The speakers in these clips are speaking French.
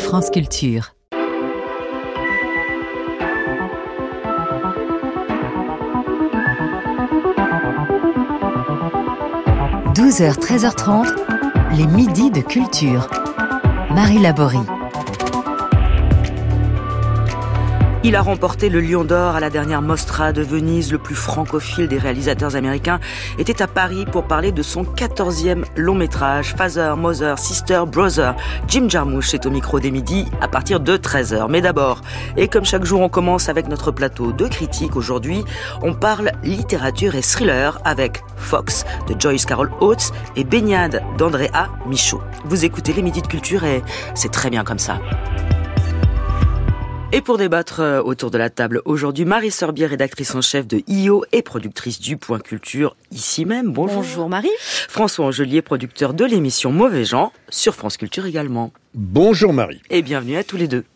France Culture. « 12h, 13h30, les midis de culture. » Marie Laborie. Il a remporté le Lion d'Or à la dernière Mostra de Venise. Le plus francophile des réalisateurs américains était à Paris pour parler de son 14e long métrage, Father, Mother, Sister, Brother. Jim Jarmusch est au micro des midis à partir de 13h. Mais d'abord, et comme chaque jour on commence avec notre plateau de critiques, aujourd'hui on parle littérature et thriller avec Fox de Joyce Carol Oates et Baignade d'Andrea Michaud. Vous écoutez les midis de culture et c'est très bien comme ça. Et pour débattre autour de la table aujourd'hui, Marie Sorbier, rédactrice en chef de IO et productrice du Point Culture, ici même. Bonjour. Bonjour Marie. François Angelier, producteur de l'émission Mauvais Gens, sur France Culture également. Bonjour Marie. Et bienvenue à tous les deux.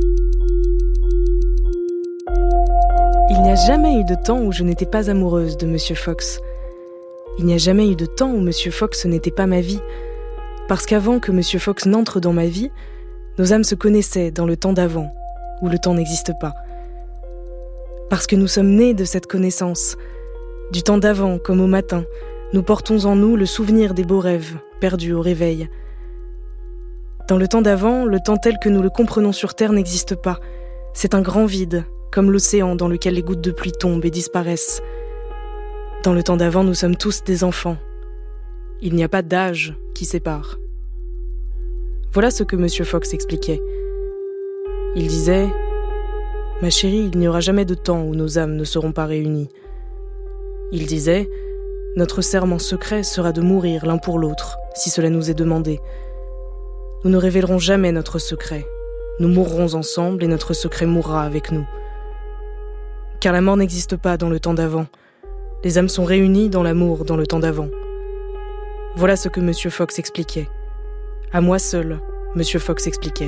Il n'y a jamais eu de temps où je n'étais pas amoureuse de Monsieur Fox. Il n'y a jamais eu de temps où Monsieur Fox n'était pas ma vie. Parce qu'avant que Monsieur Fox n'entre dans ma vie, nos âmes se connaissaient dans le temps d'avant, où le temps n'existe pas. Parce que nous sommes nés de cette connaissance. Du temps d'avant, comme au matin, nous portons en nous le souvenir des beaux rêves, perdus au réveil. Dans le temps d'avant, le temps tel que nous le comprenons sur Terre n'existe pas. C'est un grand vide, comme l'océan dans lequel les gouttes de pluie tombent et disparaissent. Dans le temps d'avant, nous sommes tous des enfants. Il n'y a pas d'âge qui sépare. Voilà ce que Monsieur Fox expliquait. Il disait « Ma chérie, il n'y aura jamais de temps où nos âmes ne seront pas réunies. » Il disait « Notre serment secret sera de mourir l'un pour l'autre, si cela nous est demandé. Nous ne révélerons jamais notre secret. Nous mourrons ensemble et notre secret mourra avec nous. Car la mort n'existe pas dans le temps d'avant. Les âmes sont réunies dans l'amour dans le temps d'avant. » Voilà ce que Monsieur Fox expliquait. À moi seul, Monsieur Fox expliquait.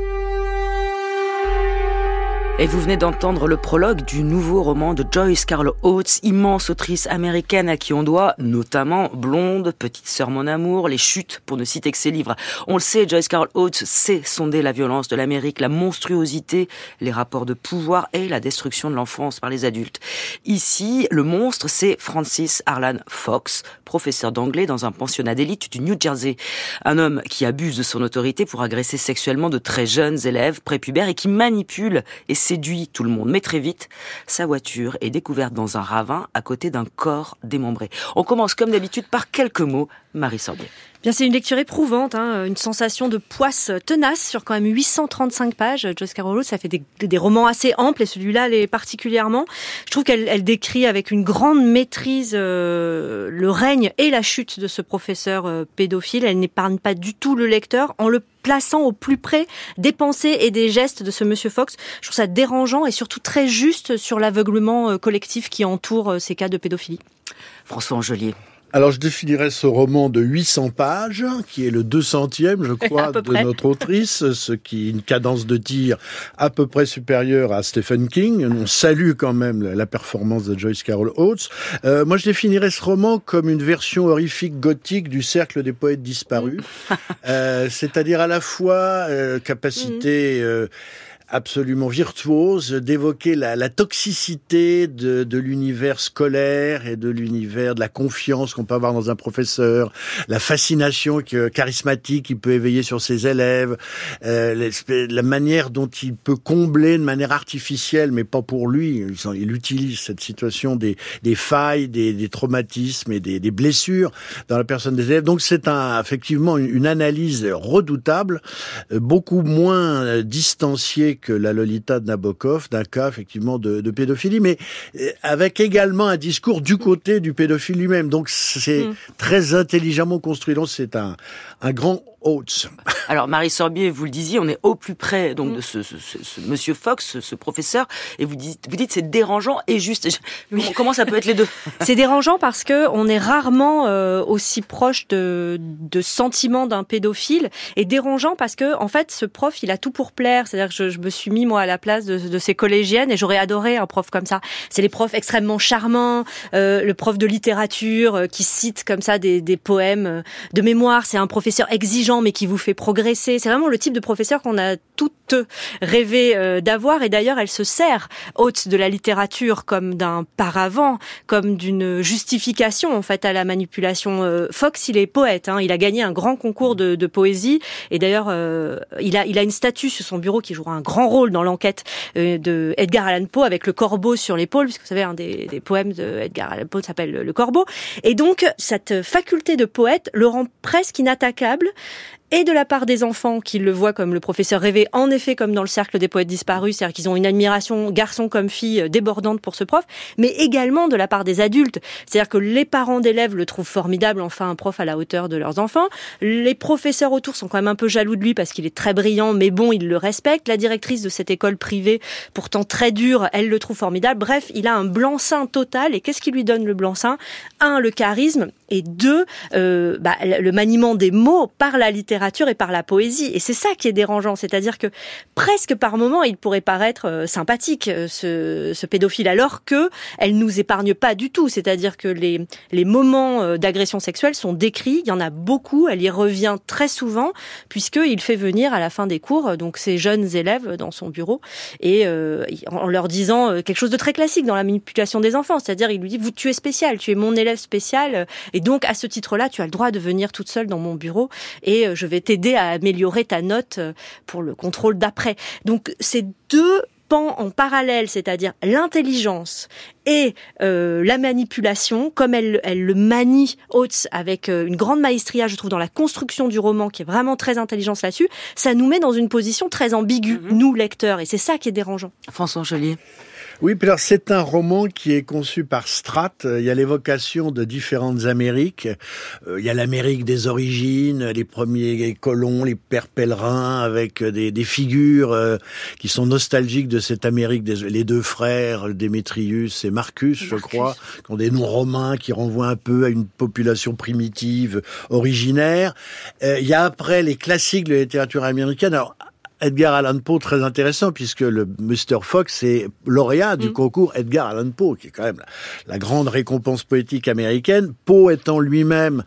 Et vous venez d'entendre le prologue du nouveau roman de Joyce Carol Oates, immense autrice américaine à qui on doit notamment Blonde, Petite sœur mon amour, Les chutes, pour ne citer que ses livres. On le sait, Joyce Carol Oates sait sonder la violence de l'Amérique, la monstruosité, les rapports de pouvoir et la destruction de l'enfance par les adultes. Ici, le monstre, c'est Francis Harlan Fox, professeur d'anglais dans un pensionnat d'élite du New Jersey. Un homme qui abuse de son autorité pour agresser sexuellement de très jeunes élèves prépubères et qui manipule et séduit tout le monde. Mais très vite, sa voiture est découverte dans un ravin à côté d'un corps démembré. On commence comme d'habitude par quelques mots. Marie Sorbier. Bien, c'est une lecture éprouvante, une sensation de poisse tenace sur quand même 835 pages. Joyce Carol Oates, ça fait des romans assez amples et celui-là l'est particulièrement. Je trouve qu'elle décrit avec une grande maîtrise le règne et la chute de ce professeur pédophile. Elle n'épargne pas du tout le lecteur en le plaçant au plus près des pensées et des gestes de ce Monsieur Fox. Je trouve ça dérangeant et surtout très juste sur l'aveuglement collectif qui entoure ces cas de pédophilie. François Angelier. Alors, je définirais ce roman de 800 pages, qui est le 200e, je crois, de notre autrice, ce qui est une cadence de tir à peu près supérieure à Stephen King. On salue quand même la performance de Joyce Carol Oates. Moi, je définirais ce roman comme une version horrifique gothique du Cercle des poètes disparus. C'est-à-dire à la fois capacité absolument virtuose d'évoquer la toxicité de l'univers scolaire et de l'univers de la confiance qu'on peut avoir dans un professeur, la fascination charismatique qu'il peut éveiller sur ses élèves, la manière dont il peut combler de manière artificielle, mais pas pour lui, il utilise cette situation des failles, des traumatismes et des blessures dans la personne des élèves. Donc c'est effectivement une analyse redoutable, beaucoup moins distanciée que la Lolita de Nabokov, d'un cas effectivement de pédophilie, mais avec également un discours du côté du pédophile lui-même. Donc c'est très intelligemment construit. Donc c'est un grand Oates. Alors Marie Sorbier, vous le disiez, on est au plus près donc de ce Monsieur Fox, ce professeur, et vous dites c'est dérangeant et juste. Comment ça peut être les deux ? C'est dérangeant parce que on est rarement aussi proche de sentiments d'un pédophile, et dérangeant parce que en fait ce prof il a tout pour plaire. C'est-à-dire que je me suis mis moi à la place de ces collégiennes et j'aurais adoré un prof comme ça. C'est les profs extrêmement charmants, le prof de littérature qui cite comme ça des poèmes de mémoire. C'est un professeur exigeant lent mais qui vous fait progresser. C'est vraiment le type de professeur qu'on a toutes rêvé d'avoir. Et d'ailleurs, elle se sert, Oates, de la littérature comme d'un paravent, comme d'une justification en fait à la manipulation. Fox, il est poète. Il a gagné un grand concours de poésie. Et d'ailleurs, il a une statue sur son bureau qui jouera un grand rôle dans l'enquête de Edgar Allan Poe avec le corbeau sur l'épaule, puisque vous savez, un des poèmes de Edgar Allan Poe s'appelle Le Corbeau. Et donc, cette faculté de poète le rend presque inattaquable, et de la part des enfants qui le voient comme le professeur rêvé, en effet comme dans le cercle des poètes disparus, c'est-à-dire qu'ils ont une admiration, garçon comme fille, débordante pour ce prof, mais également de la part des adultes, c'est-à-dire que les parents d'élèves le trouvent formidable, enfin un prof à la hauteur de leurs enfants, les professeurs autour sont quand même un peu jaloux de lui parce qu'il est très brillant, mais bon, ils le respectent, la directrice de cette école privée, pourtant très dure, elle le trouve formidable, bref, il a un blanc-seing total, et qu'est-ce qui lui donne le blanc-seing ? 1, le charisme, et 2, le maniement des mots par la littérature et par la poésie. Et c'est ça qui est dérangeant. C'est-à-dire que presque par moments, il pourrait paraître sympathique, ce pédophile, alors que elle nous épargne pas du tout. C'est-à-dire que les moments d'agression sexuelle sont décrits. Il y en a beaucoup. Elle y revient très souvent, puisqu'il fait venir à la fin des cours, donc ces jeunes élèves dans son bureau, et en leur disant quelque chose de très classique dans la manipulation des enfants. C'est-à-dire, il lui dit, tu es spécial, tu es mon élève spécial, et donc à ce titre-là, tu as le droit de venir toute seule dans mon bureau, et je vais t'aider à améliorer ta note pour le contrôle d'après. Donc, c'est 2 pans en parallèle, c'est-à-dire l'intelligence et la manipulation, comme elle le manie Oates avec une grande maestria, je trouve, dans la construction du roman, qui est vraiment très intelligente là-dessus, ça nous met dans une position très ambiguë, nous, lecteurs, et c'est ça qui est dérangeant. François Chalier. Oui, puis alors c'est un roman qui est conçu par Stratt. Il y a l'évocation de différentes Amériques. Il y a l'Amérique des origines, les premiers colons, les pères pèlerins, avec des figures qui sont nostalgiques de cette Amérique. Les 2 frères, Démétrius et Marcus, je crois, qui ont des noms romains qui renvoient un peu à une population primitive originaire. Il y a après les classiques de la littérature américaine. Alors, Edgar Allan Poe, très intéressant, puisque le Mr. Fox est lauréat du concours Edgar Allan Poe, qui est quand même la grande récompense poétique américaine. Poe étant lui-même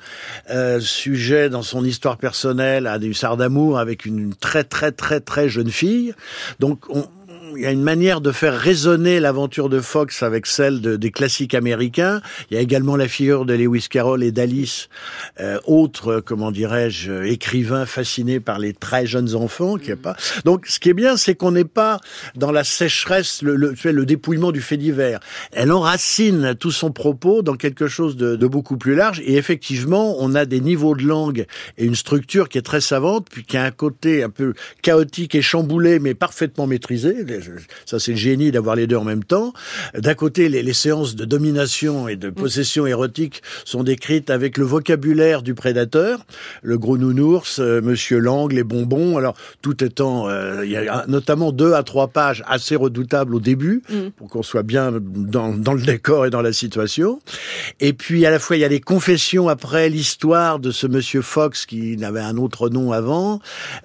sujet dans son histoire personnelle à des hussards d'amour avec une très très très très jeune fille. Donc il y a une manière de faire résonner l'aventure de Fox avec celle des classiques américains. Il y a également la figure de Lewis Carroll et d'Alice, autres, comment dirais-je, écrivains fascinés par les très jeunes enfants. Donc, ce qui est bien, c'est qu'on n'est pas dans la sécheresse, le dépouillement du fait divers. Elle enracine tout son propos dans quelque chose de beaucoup plus large. Et effectivement, on a des niveaux de langue et une structure qui est très savante, puis qui a un côté un peu chaotique et chamboulé, mais parfaitement maîtrisé. Ça, c'est le génie d'avoir les 2 en même temps. D'un côté, les séances de domination et de possession érotique sont décrites avec le vocabulaire du prédateur, le gros nounours, Monsieur Lang, les bonbons. Alors, tout étant, il y a notamment 2 à 3 pages assez redoutables au début, pour qu'on soit bien dans le décor et dans la situation. Et puis, à la fois, il y a les confessions après l'histoire de ce Monsieur Fox qui n'avait un autre nom avant.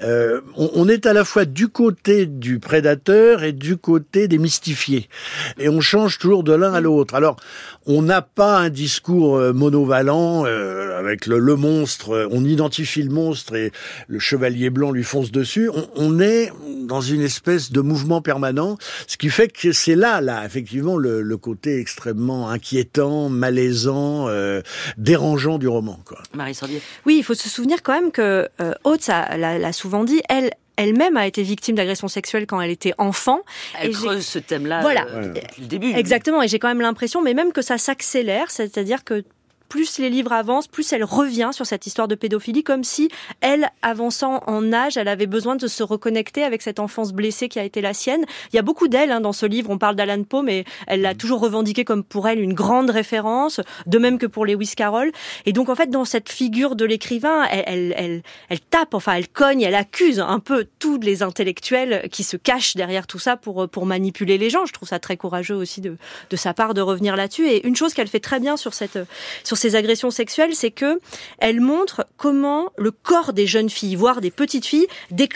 On est à la fois du côté du prédateur et du côté des mystifiés. Et on change toujours de l'un à l'autre. Alors, on n'a pas un discours monovalent avec le monstre. On identifie le monstre et le chevalier blanc lui fonce dessus. On est dans une espèce de mouvement permanent, ce qui fait que c'est là, effectivement, le côté extrêmement inquiétant, malaisant, dérangeant du roman, quoi. Marie Sorbier. Oui, il faut se souvenir quand même que Oates l'a souvent dit, elle-même a été victime d'agressions sexuelles quand elle était enfant. Elle creuse ce thème-là depuis le début. Exactement, et j'ai quand même l'impression, mais même que ça s'accélère, c'est-à-dire que plus les livres avancent, plus elle revient sur cette histoire de pédophilie, comme si elle, avançant en âge, elle avait besoin de se reconnecter avec cette enfance blessée qui a été la sienne. Il y a beaucoup d'elle dans ce livre, on parle d'Allan Poe, mais elle l'a toujours revendiqué comme pour elle une grande référence, de même que pour Lewis Carroll. Et donc en fait, dans cette figure de l'écrivain, elle tape, enfin elle cogne, elle accuse un peu tous les intellectuels qui se cachent derrière tout ça pour manipuler les gens. Je trouve ça très courageux aussi de sa part de revenir là-dessus. Et une chose qu'elle fait très bien sur ces agressions sexuelles, c'est que elle montre comment le corps des jeunes filles, voire des petites filles, déclenche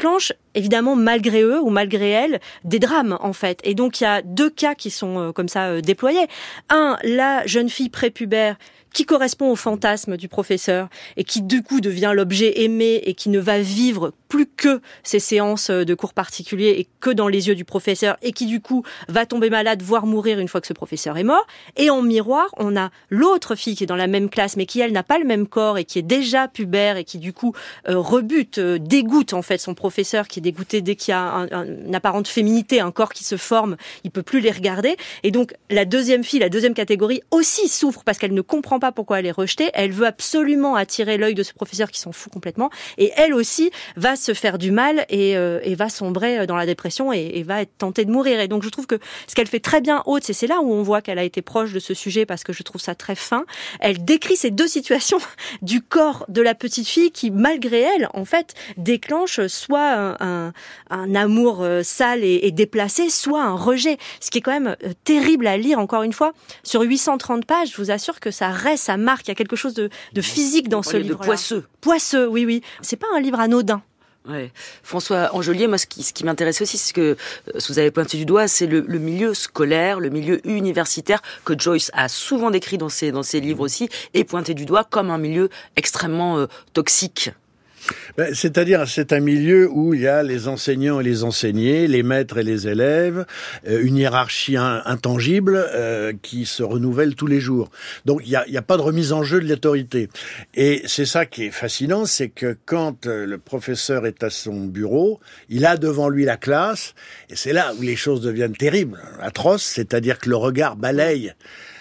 évidemment, malgré eux ou malgré elles, des drames, en fait. Et donc, il y a 2 cas qui sont comme ça déployés. Un, la jeune fille prépubère qui correspond au fantasme du professeur et qui, du coup, devient l'objet aimé et qui ne va vivre plus que ces séances de cours particuliers et que dans les yeux du professeur et qui, du coup, va tomber malade, voire mourir une fois que ce professeur est mort. Et en miroir, on a l'autre fille qui est dans la même classe mais qui, elle, n'a pas le même corps et qui est déjà pubère et qui, du coup, rebute, dégoûte, en fait, son professeur qui est dégoûté dès qu'il y a une apparente féminité, un corps qui se forme, il peut plus les regarder. Et donc, la deuxième fille, la deuxième catégorie aussi souffre parce qu'elle ne comprend pas pourquoi elle est rejetée. Elle veut absolument attirer l'œil de ce professeur qui s'en fout complètement. Et elle aussi va se faire du mal et va sombrer dans la dépression et va être tentée de mourir. Et donc, je trouve que ce qu'elle fait très bien, Oates, et c'est là où on voit qu'elle a été proche de ce sujet parce que je trouve ça très fin, elle décrit ces 2 situations du corps de la petite fille qui, malgré elle, en fait, déclenche soit un amour sale et déplacé, soit un rejet. Ce qui est quand même terrible à lire, encore une fois. Sur 830 pages, je vous assure que ça reste, ça marque, il y a quelque chose de physique dans ce livre-là. De poisseux. Poisseux, oui. C'est pas un livre anodin. Ouais. François Angelier, moi, ce qui m'intéresse aussi, c'est que ce que vous avez pointé du doigt, c'est le milieu scolaire, le milieu universitaire que Joyce a souvent décrit dans ses livres aussi, et pointé du doigt comme un milieu extrêmement toxique. C'est-à-dire, c'est un milieu où il y a les enseignants et les enseignés, les maîtres et les élèves, une hiérarchie intangible qui se renouvelle tous les jours. Donc, il y a pas de remise en jeu de l'autorité. Et c'est ça qui est fascinant, c'est que quand le professeur est à son bureau, il a devant lui la classe, et c'est là où les choses deviennent terribles, atroces, c'est-à-dire que le regard balaye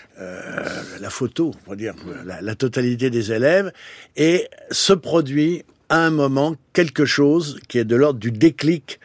la photo, on va dire, la totalité des élèves, et se produit à un moment quelque chose qui est de l'ordre du déclic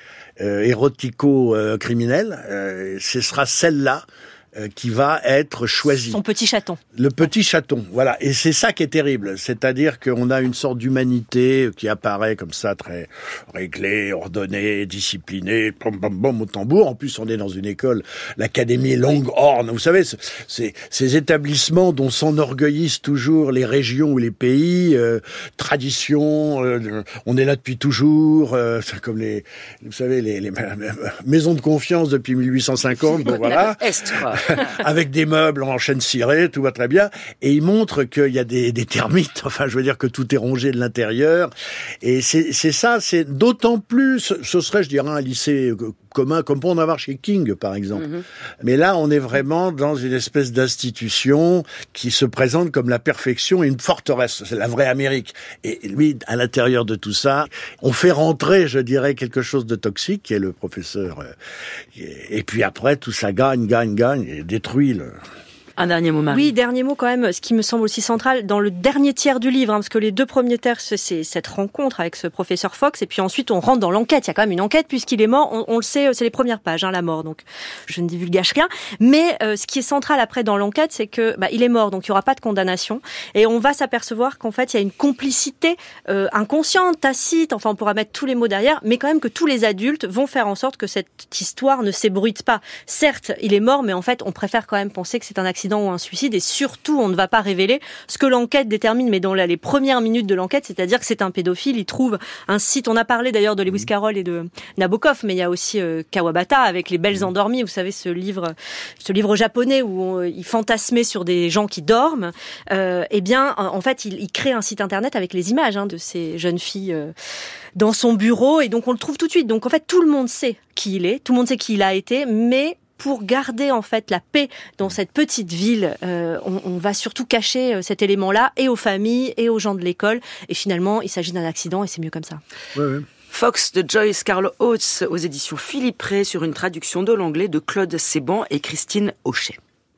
érotico-criminel. Ce sera celle-là qui va être choisi. Son petit chaton. Le petit chaton, voilà. Et c'est ça qui est terrible. C'est-à-dire qu'on a une sorte d'humanité qui apparaît comme ça, très réglée, ordonnée, disciplinée, bom, bom, bom, au tambour. En plus, on est dans une école, l'Académie Longhorn. Vous savez, ces établissements dont s'enorgueillissent toujours les régions ou les pays, tradition, on est là depuis toujours, comme vous savez, les maisons de confiance depuis 1850, bon voilà. Est, quoi. Avec des meubles en chêne ciré, tout va très bien. Et il montre qu'il y a des termites, enfin je veux dire que tout est rongé de l'intérieur. Et c'est ça, c'est d'autant plus, ce serait je dirais un lycée commun, comme pour en avoir chez King par exemple. Mm-hmm. Mais là on est vraiment dans une espèce d'institution qui se présente comme la perfection et une forteresse, c'est la vraie Amérique. Et lui, à l'intérieur de tout ça, on fait rentrer, je dirais, quelque chose de toxique, qui est le professeur. Et puis après, tout ça gagne, et détruit le... Un dernier mot, Marie. Oui, dernier mot quand même, ce qui me semble aussi central dans le dernier tiers du livre, parce que les 2 premiers tiers, c'est cette rencontre avec ce professeur Fox, et puis ensuite on rentre dans l'enquête. Il y a quand même une enquête puisqu'il est mort. On le sait, c'est les premières pages, la mort. Donc je ne divulgage rien. Mais ce qui est central après dans l'enquête, c'est que il est mort, donc il y aura pas de condamnation, et on va s'apercevoir qu'en fait il y a une complicité inconsciente, tacite. Enfin, on pourra mettre tous les mots derrière, mais quand même que tous les adultes vont faire en sorte que cette histoire ne s'ébruite pas. Certes, il est mort, mais en fait, on préfère quand même penser que c'est un accident ou un suicide, et surtout on ne va pas révéler ce que l'enquête détermine, mais dans les premières minutes de l'enquête, c'est-à-dire que c'est un pédophile. Il trouve un site, on a parlé d'ailleurs de Lewis Carroll et de Nabokov, mais il y a aussi Kawabata avec Les Belles Endormies, vous savez, ce livre japonais où il fantasmait sur des gens qui dorment. Eh bien, en fait, il crée un site internet avec les images de ces jeunes filles dans son bureau, et donc on le trouve tout de suite. Donc en fait, tout le monde sait qui il est, tout le monde sait qui il a été, mais pour garder en fait la paix dans cette petite ville, on va surtout cacher cet élément-là et aux familles et aux gens de l'école. Et finalement, il s'agit d'un accident et c'est mieux comme ça. Ouais. Fox de Joyce Carol Oates aux éditions Philippe Ray sur une traduction de l'anglais de Claude Séban et Christine Auchet.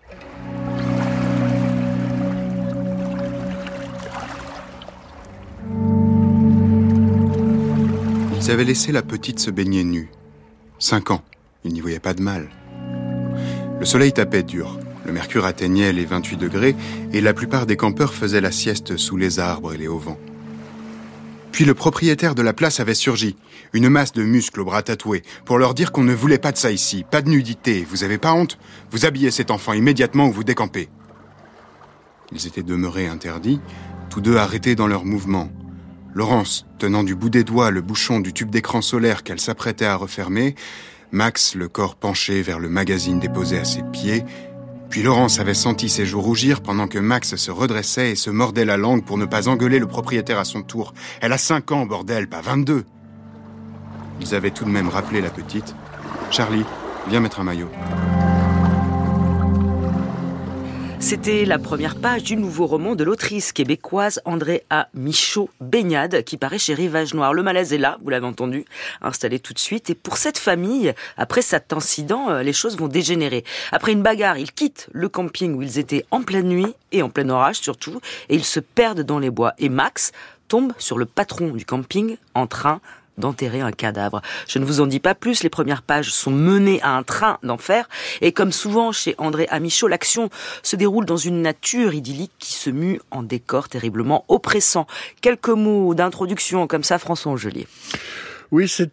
Ils avaient laissé la petite se baigner nue. 5 ans, ils n'y voyaient pas de mal. Le soleil tapait dur, le mercure atteignait les 28 degrés et la plupart des campeurs faisaient la sieste sous les arbres et les auvents. Puis le propriétaire de la place avait surgi, une masse de muscles aux bras tatoués, pour leur dire qu'on ne voulait pas de ça ici, pas de nudité. Vous avez pas honte ? Vous habillez cet enfant immédiatement ou vous décampez. Ils étaient demeurés interdits, tous deux arrêtés dans leurs mouvements. Laurence, tenant du bout des doigts le bouchon du tube d'écran solaire qu'elle s'apprêtait à refermer, Max, le corps penché vers le magazine déposé à ses pieds, puis Laurence avait senti ses joues rougir pendant que Max se redressait et se mordait la langue pour ne pas engueuler le propriétaire à son tour. Elle a 5 ans, bordel, pas 22. Ils avaient tout de même rappelé la petite. « Charlie, viens mettre un maillot. » C'était la première page du nouveau roman de l'autrice québécoise Andréa Michaud, Baignade, qui paraît chez Rivage Noir. Le malaise est là, vous l'avez entendu, installé tout de suite. Et pour cette famille, après cet incident, les choses vont dégénérer. Après une bagarre, ils quittent le camping où ils étaient en pleine nuit et en plein orage surtout, et ils se perdent dans les bois. Et Max tombe sur le patron du camping en train d'enterrer un cadavre. Je ne vous en dis pas plus, les premières pages sont menées à un train d'enfer, et comme souvent chez Andréa Michaud, l'action se déroule dans une nature idyllique qui se mue en décor terriblement oppressant. Quelques mots d'introduction comme ça, François Angelier. Oui, c'est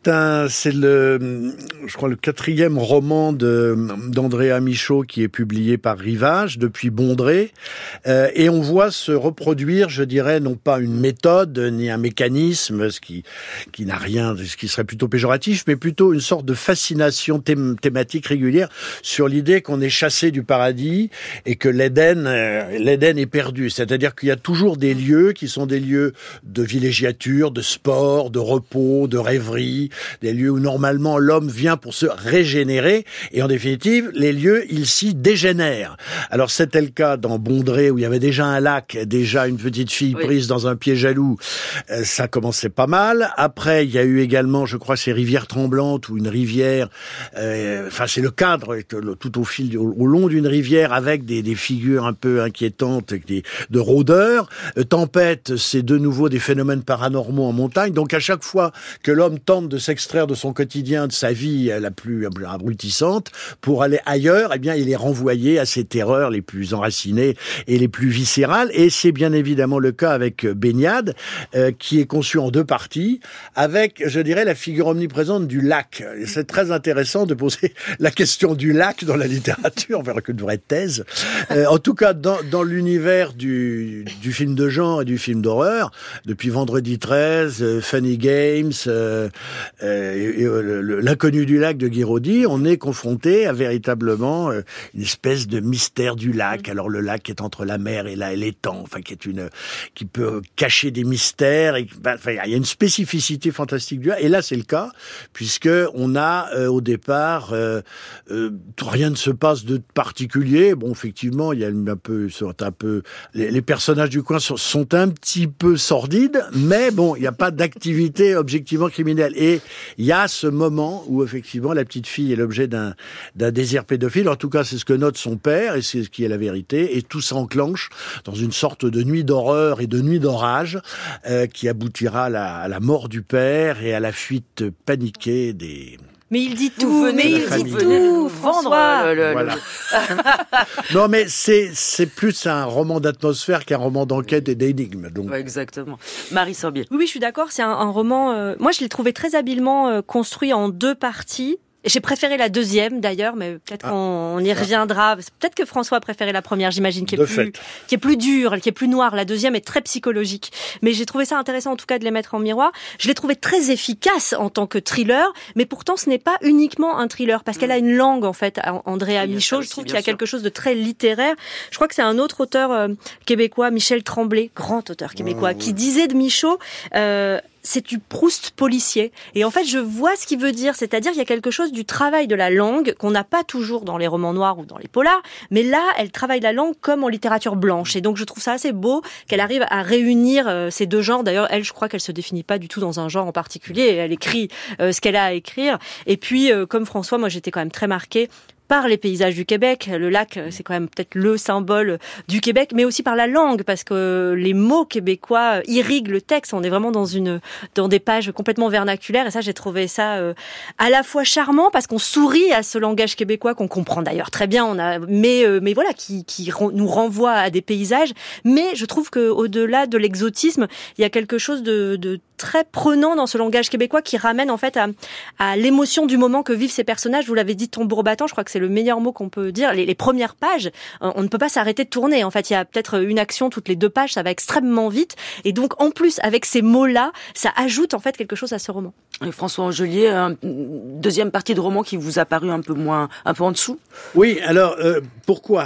le 4e roman d'Andréa Michaud qui est publié par Rivage depuis Bondrée, et on voit se reproduire, je dirais, non pas une méthode ni un mécanisme, ce qui n'a rien, ce qui serait plutôt péjoratif, mais plutôt une sorte de fascination thématique régulière sur l'idée qu'on est chassé du paradis et que l'Éden est perdu. C'est-à-dire qu'il y a toujours des lieux qui sont des lieux de villégiature, de sport, de repos, de rêverie, des lieux où normalement l'homme vient pour se régénérer, et en définitive, les lieux, ils s'y dégénèrent. Alors c'était le cas dans Bondrée, où il y avait déjà un lac, déjà une petite fille prise dans un piège à loup, ça commençait pas mal. Après, il y a eu également, je crois, ces rivières tremblantes, ou une rivière, c'est le cadre, tout au long d'une rivière, avec des figures un peu inquiétantes, de rôdeurs. Tempête, c'est de nouveau des phénomènes paranormaux en montagne, donc à chaque fois que l'homme tente de s'extraire de son quotidien, de sa vie la plus abrutissante, pour aller ailleurs, eh bien, il est renvoyé à ses terreurs les plus enracinées et les plus viscérales. Et c'est bien évidemment le cas avec Baignade, qui est conçu en 2 parties, avec, je dirais, la figure omniprésente du lac. Et c'est très intéressant de poser la question du lac dans la littérature, on verra qu'une vraie thèse. En tout cas, dans l'univers du film de genre et du film d'horreur, depuis Vendredi 13, Funny Games, L'inconnu du lac de Guy Roddy, on est confronté à véritablement une espèce de mystère du lac. Alors le lac est entre la mer et l'étang, qui peut cacher des mystères. Il y a une spécificité fantastique du lac. Et là, c'est le cas, puisque on a au départ rien ne se passe de particulier. Bon, effectivement, il y a les personnages du coin sont un petit peu sordides, mais bon, il n'y a pas d'activité objectivement criminelle. Et il y a ce moment où effectivement la petite fille est l'objet d'un désir pédophile. En tout cas, c'est ce que note son père, et c'est ce qui est la vérité. Et tout s'enclenche dans une sorte de nuit d'horreur et de nuit d'orage qui aboutira à la mort du père et à la fuite paniquée des... Mais il dit tout, François. Voilà. Non, mais c'est plus un roman d'atmosphère qu'un roman d'enquête et d'énigmes. Donc. Ouais, exactement. Marie Sorbier. Oui, je suis d'accord. C'est un roman. Moi, je l'ai trouvé très habilement construit en 2 parties. J'ai préféré la 2e d'ailleurs, mais peut-être qu'on y reviendra. Peut-être que François a préféré la première, j'imagine, qui est plus dure, qui est plus noire. La 2e est très psychologique. Mais j'ai trouvé ça intéressant en tout cas de les mettre en miroir. Je l'ai trouvé très efficace en tant que thriller, mais pourtant ce n'est pas uniquement un thriller, parce qu'elle a une langue en fait, Andréa Michaud. Je trouve qu'il y a quelque chose de très littéraire. Je crois que c'est un autre auteur québécois, Michel Tremblay, grand auteur québécois, qui disait de Michaud... c'est du Proust policier. Et en fait, je vois ce qu'il veut dire. C'est-à-dire, il y a quelque chose du travail de la langue qu'on n'a pas toujours dans les romans noirs ou dans les polars. Mais là, elle travaille la langue comme en littérature blanche. Et donc, je trouve ça assez beau qu'elle arrive à réunir ces 2 genres. D'ailleurs, elle, je crois qu'elle se définit pas du tout dans un genre en particulier. Elle écrit ce qu'elle a à écrire. Et puis, comme François, moi, j'étais quand même très marquée par les paysages du Québec. Le lac, c'est quand même peut-être le symbole du Québec, mais aussi par la langue, parce que les mots québécois irriguent le texte. On est vraiment dans des pages complètement vernaculaires, et ça, j'ai trouvé ça à la fois charmant, parce qu'on sourit à ce langage québécois qu'on comprend d'ailleurs très bien, mais voilà, qui nous renvoie à des paysages. Mais je trouve que au-delà de l'exotisme, il y a quelque chose de très prenant dans ce langage québécois qui ramène en fait à l'émotion du moment que vivent ces personnages. Vous l'avez dit, tambour battant, je crois que c'est le meilleur mot qu'on peut dire. Les premières pages, on ne peut pas s'arrêter de tourner. En fait, il y a peut-être une action toutes les 2 pages, ça va extrêmement vite. Et donc, en plus, avec ces mots-là, ça ajoute en fait quelque chose à ce roman. Et François Angelier, deuxième partie de roman qui vous a paru un peu en dessous? Oui, alors, pourquoi ?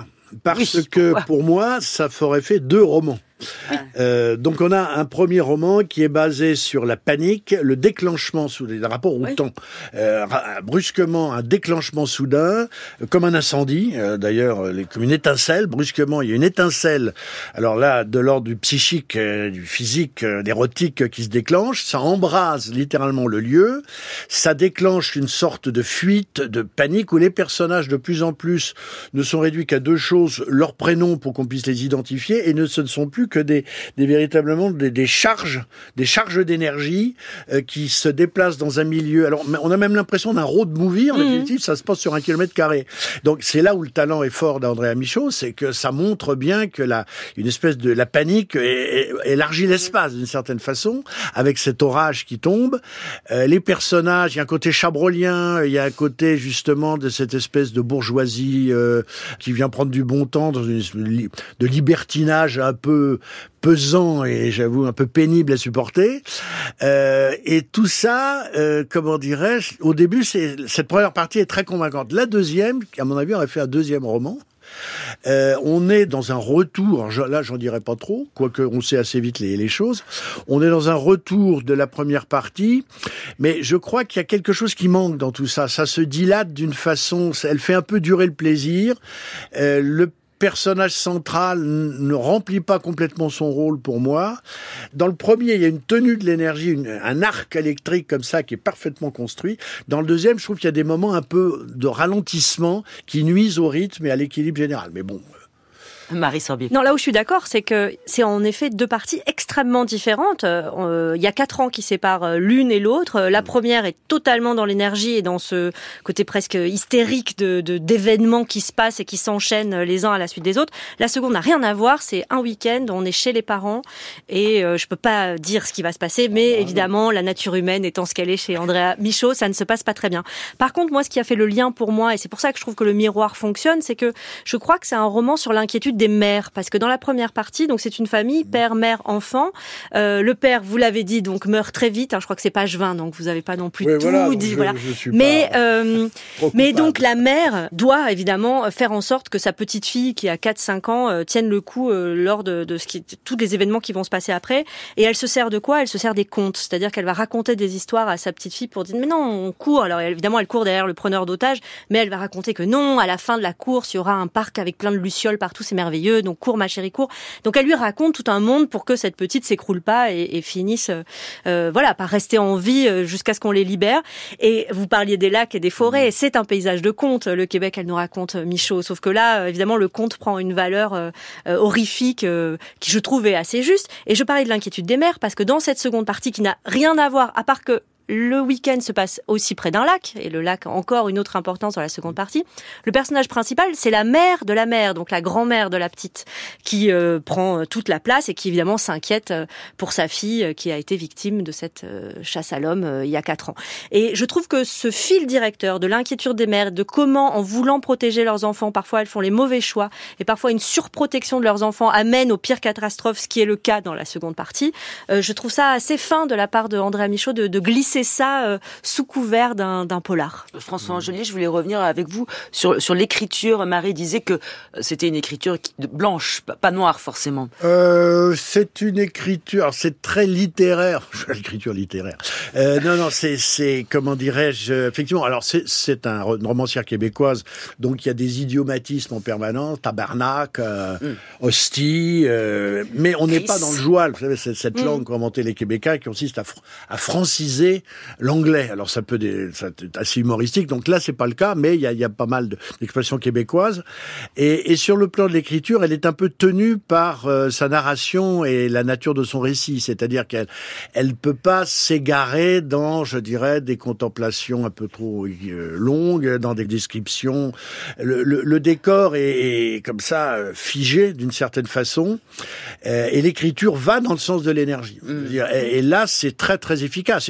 Parce que pour moi, ça ferait fait 2 romans. Donc on a un premier roman qui est basé sur la panique, le déclenchement sous les rapports au temps, brusquement un déclenchement soudain, comme un incendie. D'ailleurs, comme une étincelle. Brusquement, il y a une étincelle. Alors là, de l'ordre du psychique, du physique, d'érotique qui se déclenche. Ça embrase littéralement le lieu. Ça déclenche une sorte de fuite, de panique où les personnages de plus en plus ne sont réduits qu'à 2 choses: leur prénom pour qu'on puisse les identifier, et ce ne sont plus que véritablement des charges d'énergie qui se déplacent dans un milieu. Alors, on a même l'impression d'un road movie. En définitive, ça se passe sur 1 km². Donc, c'est là où le talent est fort d'Andrea Michaud, c'est que ça montre bien que une espèce de la panique élargit l'espace d'une certaine façon, avec cet orage qui tombe. Les personnages, il y a un côté chabrolien, il y a un côté justement de cette espèce de bourgeoisie qui vient prendre du bon temps dans une de libertinage un peu pesant et j'avoue un peu pénible à supporter. Et tout ça, comment dirais-je, au début, cette première partie est très convaincante. La deuxième, à mon avis, aurait fait un 2e roman. On est dans un retour, là j'en dirais pas trop, quoique on sait assez vite les choses. On est dans un retour de la première partie, mais je crois qu'il y a quelque chose qui manque dans tout ça. Ça se dilate d'une façon, elle fait un peu durer le plaisir. Le personnage central ne remplit pas complètement son rôle pour moi. Dans le premier, il y a une tenue de l'énergie, un arc électrique comme ça qui est parfaitement construit. Dans le deuxième, je trouve qu'il y a des moments un peu de ralentissement qui nuisent au rythme et à l'équilibre général. Mais bon... Marie Sorbier. Non, là où je suis d'accord, c'est que c'est en effet 2 parties extrêmement différentes. Il y a 4 ans qui séparent l'une et l'autre. La première est totalement dans l'énergie et dans ce côté presque hystérique d'événements qui se passent et qui s'enchaînent les uns à la suite des autres. La seconde n'a rien à voir. C'est un week-end, on est chez les parents et je peux pas dire ce qui va se passer, mais évidemment, la nature humaine étant ce qu'elle est chez Andrea Michaud, ça ne se passe pas très bien. Par contre, moi, ce qui a fait le lien pour moi, et c'est pour ça que je trouve que le miroir fonctionne, c'est que je crois que c'est un roman sur l'inquiétude des mères, parce que dans la première partie, donc c'est une famille père, mère, enfant. Le père, vous l'avez dit, donc meurt très vite. Je crois que c'est page 20, donc vous n'avez pas non plus tout dit. Voilà. Mais donc la mère doit évidemment faire en sorte que sa petite fille, qui a 4-5 ans, tienne le coup lors de tous les événements qui vont se passer après. Et elle se sert de quoi ? Elle se sert des contes, c'est-à-dire qu'elle va raconter des histoires à sa petite fille pour dire mais non, on court. Alors évidemment, elle court derrière le preneur d'otages, mais elle va raconter que non, à la fin de la course, il y aura un parc avec plein de lucioles partout, c'est merveilleux. Donc cours ma chérie, cours. Donc elle lui raconte tout un monde pour que cette petite s'écroule pas et finisse par rester en vie jusqu'à ce qu'on les libère. Et vous parliez des lacs et des forêts, et c'est un paysage de conte. Le Québec, elle nous raconte Michaud, sauf que là évidemment le conte prend une valeur horrifique qui je trouve est assez juste. Et je parlais de l'inquiétude des mères parce que dans cette seconde partie qui n'a rien à voir à part que le week-end se passe aussi près d'un lac, et le lac a encore une autre importance dans la seconde partie. Le personnage principal, c'est la mère de la mère, donc la grand-mère de la petite, qui prend toute la place et qui évidemment s'inquiète pour sa fille qui a été victime de cette chasse à l'homme il y a 4 ans. Et je trouve que ce fil directeur de l'inquiétude des mères, de comment, en voulant protéger leurs enfants, parfois elles font les mauvais choix, et parfois une surprotection de leurs enfants amène aux pires catastrophes, ce qui est le cas dans la seconde partie, je trouve ça assez fin de la part de Andrea Michaud de glisser ça sous couvert d'un polar. François Angelier, je voulais revenir avec vous sur l'écriture. Marie disait que c'était une écriture blanche, pas noire forcément. C'est une écriture, c'est très littéraire. L'écriture littéraire. Non, c'est comment dirais-je, effectivement. Alors c'est une romancière québécoise, donc il y a des idiomatismes en permanence, tabarnak, hostie, mais on n'est pas dans le joual. Vous savez, cette langue qu'ont inventée les Québécois qui consiste à franciser l'anglais. Alors ça peut être assez humoristique, donc là c'est pas le cas, mais il y a pas mal d'expressions québécoises. Et sur le plan de l'écriture, elle est un peu tenue par sa narration et la nature de son récit, c'est-à-dire qu'elle peut pas s'égarer dans, je dirais, des contemplations un peu trop longues, dans des descriptions. Le décor est comme ça figé d'une certaine façon, et l'écriture va dans le sens de l'énergie. Et là c'est très très efficace. Il y a un côté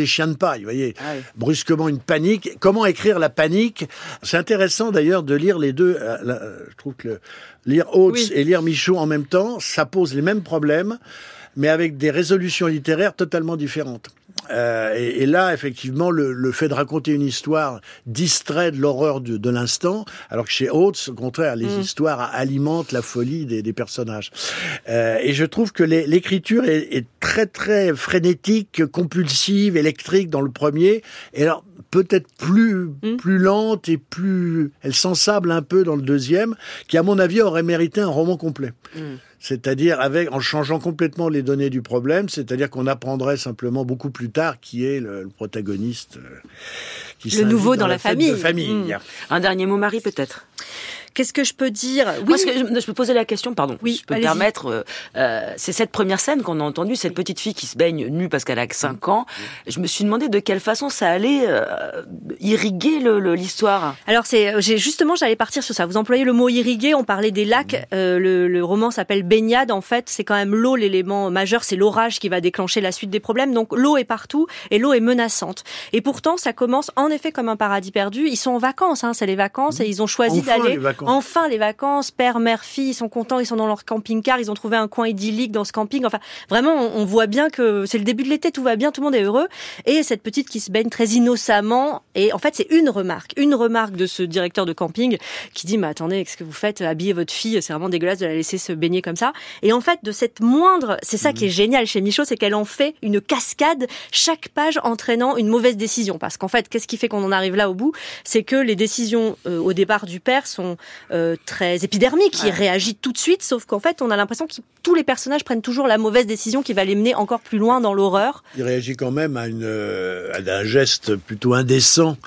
chiens de paille, vous voyez. Brusquement une panique. Comment écrire la panique? C'est intéressant d'ailleurs de lire les deux. Je trouve que lire Oates et lire Michaud en même temps, ça pose les mêmes problèmes, mais avec des résolutions littéraires totalement différentes. Et là, effectivement, le fait de raconter une histoire distrait de l'horreur de l'instant, alors que chez Oates, au contraire, les histoires alimentent la folie des personnages. Et je trouve que l'écriture est très, très frénétique, compulsive, électrique dans le premier, et alors peut-être plus lente et elle s'ensable un peu dans le deuxième, qui, à mon avis, aurait mérité un roman complet. C'est-à-dire en changeant complètement les données du problème, c'est-à-dire qu'on apprendrait simplement beaucoup plus tard qui est le protagoniste qui le nouveau dans la famille. Un dernier mot, Marie, peut-être. Qu'est-ce que je peux dire? Moi, je peux poser la question, pardon. Oui, je peux me permettre. C'est cette première scène qu'on a entendue, cette petite fille qui se baigne nue parce qu'elle a que 5 ans. Je me suis demandé de quelle façon ça allait irriguer l'histoire. Alors j'allais partir sur ça. Vous employez le mot irriguer, on parlait des lacs. Le roman s'appelle Baignade. En fait, c'est quand même l'eau l'élément majeur. C'est l'orage qui va déclencher la suite des problèmes. Donc l'eau est partout et l'eau est menaçante. Et pourtant, ça commence en effet comme un paradis perdu. Ils sont en vacances, c'est les vacances et ils ont choisi d'aller. Enfin, les vacances, père, mère, fille, ils sont contents, ils sont dans leur camping-car, ils ont trouvé un coin idyllique dans ce camping. Enfin, vraiment, on voit bien que c'est le début de l'été, tout va bien, tout le monde est heureux. Et cette petite qui se baigne très innocemment. Et en fait, c'est une remarque de ce directeur de camping qui dit, mais attendez, qu'est-ce que vous faites? Habiller votre fille, c'est vraiment dégueulasse de la laisser se baigner comme ça. Et en fait, de cette moindre, c'est ça qui est génial chez Michaud, c'est qu'elle en fait une cascade, chaque page entraînant une mauvaise décision. Parce qu'en fait, qu'est-ce qui fait qu'on en arrive là au bout? C'est que les décisions au départ du père sont très épidermique, il réagit tout de suite, sauf qu'en fait, on a l'impression que tous les personnages prennent toujours la mauvaise décision qui va les mener encore plus loin dans l'horreur. Il réagit quand même à un geste plutôt indécent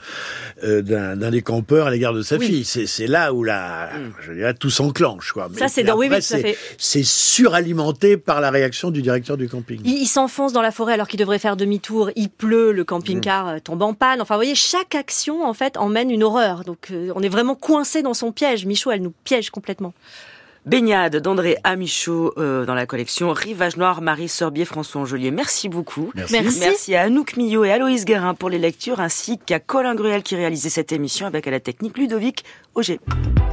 d'un des campeurs à l'égard de sa fille. C'est là où je dirais, tout s'enclenche, quoi. Ça, c'est dans c'est suralimenté par la réaction du directeur du camping. Il s'enfonce dans la forêt alors qu'il devrait faire demi-tour, il pleut, le camping-car tombe en panne. Enfin, vous voyez, chaque action, en fait, emmène une horreur. Donc, on est vraiment coincé dans son piège. Michaud, elle nous piège complètement. Baignade d'André Amichaud dans la collection Rivage Noir, Marie Sorbier, François Angelier. Merci beaucoup. Merci à Anouk Millot et Aloïs Guérin pour les lectures, ainsi qu'à Colin Gruel qui réalisait cette émission avec à la technique Ludovic Auger.